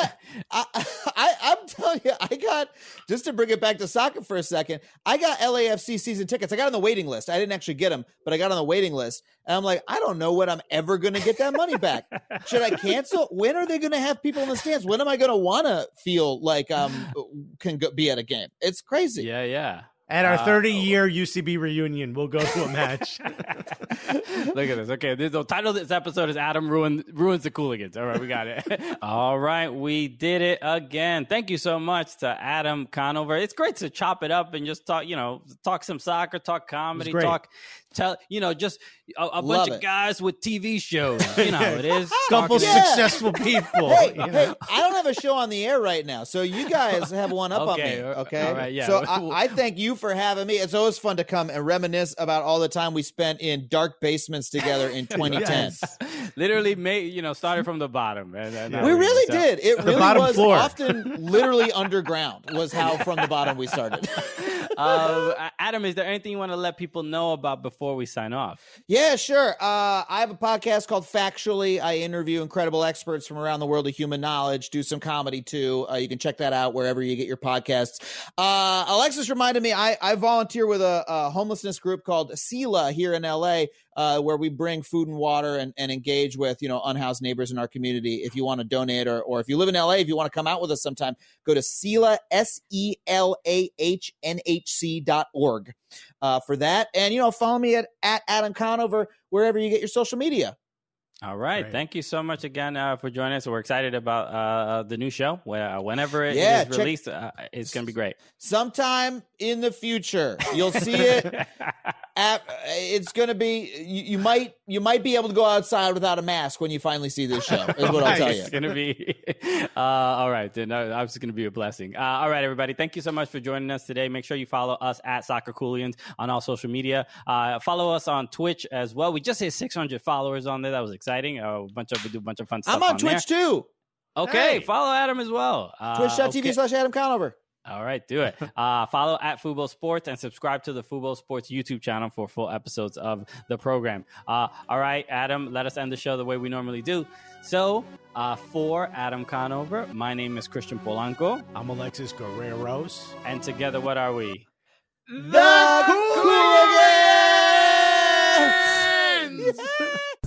Speaker 7: I'm telling you, I got, just to bring it back to soccer for a second, I got LAFC season tickets. I got on the waiting list. I didn't actually get them, but I got on the waiting list. And I'm like, I don't know when I'm ever going to get that money back. Should I cancel? When are they going to have people in the stands? When am I going to want to feel like be at a game? It's crazy.
Speaker 2: Yeah.
Speaker 3: At our 30-year UCB reunion, we'll go to a match.
Speaker 2: Look at this. Okay, the title of this episode is Adam Ruins the Cooligans. All right, we got it. All right, we did it again. Thank you so much to Adam Conover. It's great to chop it up and just talk some soccer, talk comedy, just a bunch of guys with TV shows. It is.
Speaker 3: Couple successful people.
Speaker 7: Hey, I don't have a show on the air right now, so you guys have one up on me. Okay. All right, yeah. So I thank you for having me. It's always fun to come and reminisce about all the time we spent in dark basements together in 2010.
Speaker 2: Yes. Literally started from the bottom.
Speaker 7: We really did. It really was floor. Often literally underground was how from the bottom we started.
Speaker 2: Adam, is there anything you want to let people know about before we sign off?
Speaker 7: Yeah, sure. I have a podcast called Factually. I interview incredible experts from around the world of human knowledge, do some comedy too. You can check that out wherever you get your podcasts. Alexis reminded me, I volunteer with a homelessness group called SELA here in LA, where we bring food and water and engage with, unhoused neighbors in our community. If you want to donate or if you live in LA, if you want to come out with us sometime, go to SELA, SELAHNHC.org for that. And, follow me at Adam Conover, wherever you get your social media.
Speaker 2: All right. Great. Thank you so much again for joining us. We're excited about the new show. Whenever it is released, it's going to be great.
Speaker 7: Sometime in the future, you'll see it. It's going to be, you might be able to go outside without a mask when you finally see this show, is what I'll tell you.
Speaker 2: It's going to be, all right. Then it's going to be a blessing. All right, everybody. Thank you so much for joining us today. Make sure you follow us at Soccer Cooligans on all social media. Follow us on Twitch as well. We just hit 600 followers on there. That was exciting. We do a bunch of fun stuff.
Speaker 7: I'm on Twitch too.
Speaker 2: Okay. Hey. Follow Adam as well.
Speaker 7: Twitch.tv/Adam Conover.
Speaker 2: All right, do it. Follow at Fubo Sports and subscribe to the Fubo Sports YouTube channel for full episodes of the program. All right, Adam, let us end the show the way we normally do. So, for Adam Conover, my name is Christian Polanco.
Speaker 3: I'm Alexis Guerreros.
Speaker 2: And together, what are we?
Speaker 7: The Cooligans!